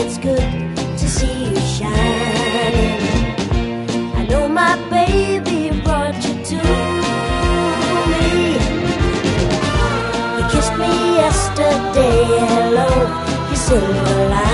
it's good to see you shining. I know my baby brought you to me. You kissed me yesterday, hello, you silver line.